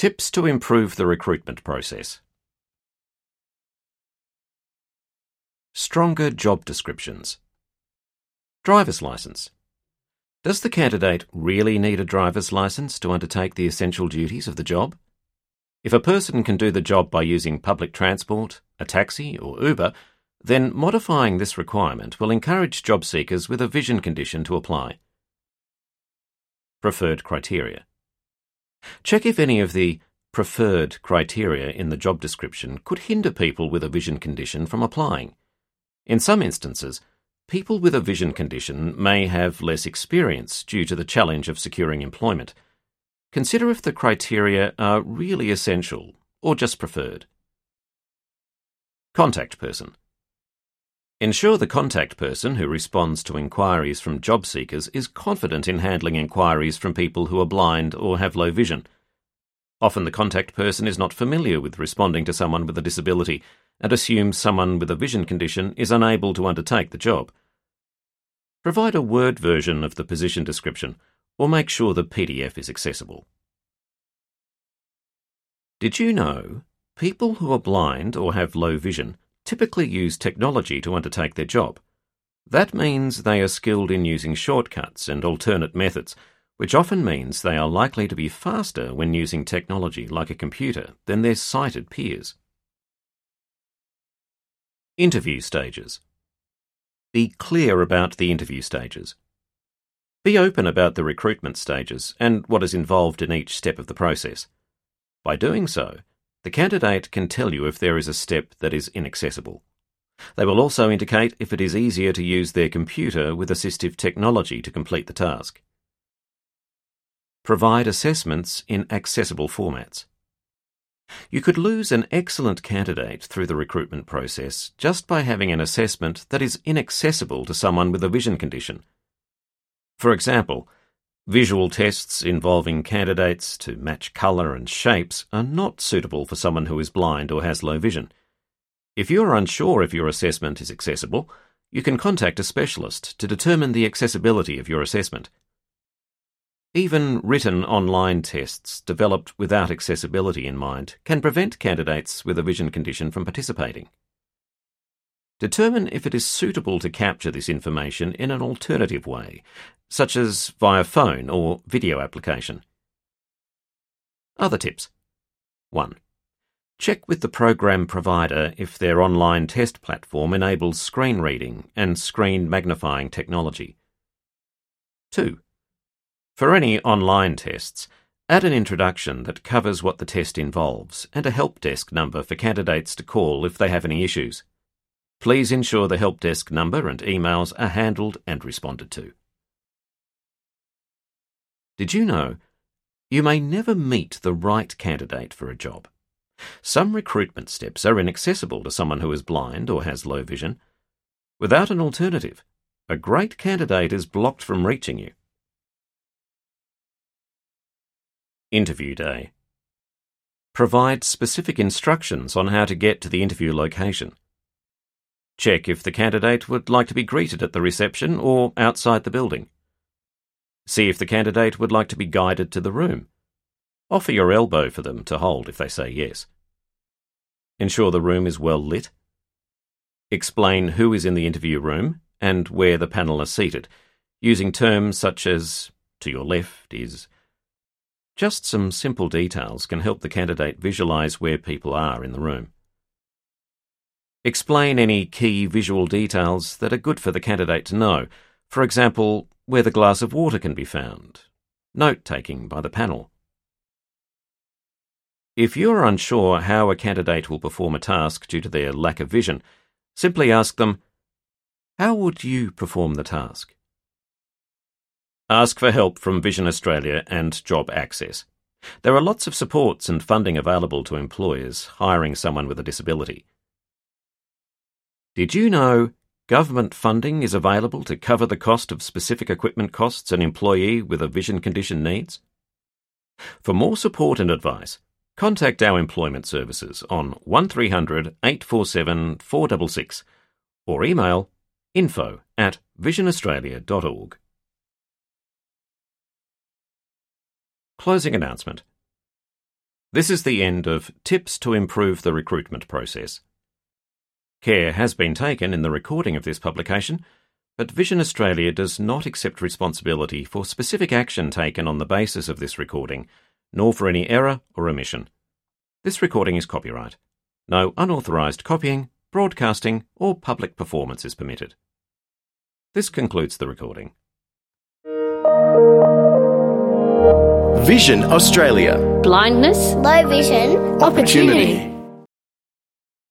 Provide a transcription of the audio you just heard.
Tips to improve the recruitment process. Stronger job descriptions. Driver's license. Does the candidate really need a driver's license to undertake the essential duties of the job? If a person can do the job by using public transport, a taxi or Uber, then modifying this requirement will encourage job seekers with a vision condition to apply. Preferred criteria. Check if any of the preferred criteria in the job description could hinder people with a vision condition from applying. In some instances, people with a vision condition may have less experience due to the challenge of securing employment. Consider if the criteria are really essential or just preferred. Contact person. Ensure the contact person who responds to inquiries from job seekers is confident in handling inquiries from people who are blind or have low vision. Often the contact person is not familiar with responding to someone with a disability and assumes someone with a vision condition is unable to undertake the job. Provide a Word version of the position description or make sure the PDF is accessible. Did you know people who are blind or have low vision typically use technology to undertake their job? That means they are skilled in using shortcuts and alternate methods, which often means they are likely to be faster when using technology like a computer than their sighted peers. Interview stages. Be clear about the interview stages. Be open about the recruitment stages and what is involved in each step of the process. By doing so, the candidate can tell you if there is a step that is inaccessible. They will also indicate if it is easier to use their computer with assistive technology to complete the task. Provide assessments in accessible formats. You could lose an excellent candidate through the recruitment process just by having an assessment that is inaccessible to someone with a vision condition. For example, visual tests involving candidates to match colour and shapes are not suitable for someone who is blind or has low vision. If you are unsure if your assessment is accessible, you can contact a specialist to determine the accessibility of your assessment. Even written online tests developed without accessibility in mind can prevent candidates with a vision condition from participating. Determine if it is suitable to capture this information in an alternative way, such as via phone or video application. Other tips. 1. Check with the program provider if their online test platform enables screen reading and screen magnifying technology. 2. For any online tests, add an introduction that covers what the test involves and a help desk number for candidates to call if they have any issues. Please ensure the help desk number and emails are handled and responded to. Did you know you may never meet the right candidate for a job? Some recruitment steps are inaccessible to someone who is blind or has low vision. Without an alternative, a great candidate is blocked from reaching you. Interview day. Provide specific instructions on how to get to the interview location. Check if the candidate would like to be greeted at the reception or outside the building. See if the candidate would like to be guided to the room. Offer your elbow for them to hold if they say yes. Ensure the room is well lit. Explain who is in the interview room and where the panel are seated, using terms such as "to your left is." Just some simple details can help the candidate visualise where people are in the room. Explain any key visual details that are good for the candidate to know, for example, where the glass of water can be found, note-taking by the panel. If you are unsure how a candidate will perform a task due to their lack of vision, simply ask them, "How would you perform the task?" Ask for help from Vision Australia and Job Access. There are lots of supports and funding available to employers hiring someone with a disability. Did you know government funding is available to cover the cost of specific equipment costs an employee with a vision condition needs? For more support and advice, contact our employment services on 1300 847 466 or email info@visionaustralia.org. Closing announcement. This is the end of Tips to Improve the Recruitment Process. Care has been taken in the recording of this publication, but Vision Australia does not accept responsibility for specific action taken on the basis of this recording, nor for any error or omission. This recording is copyright. No unauthorised copying, broadcasting or public performance is permitted. This concludes the recording. Vision Australia. Blindness, low vision, Opportunity.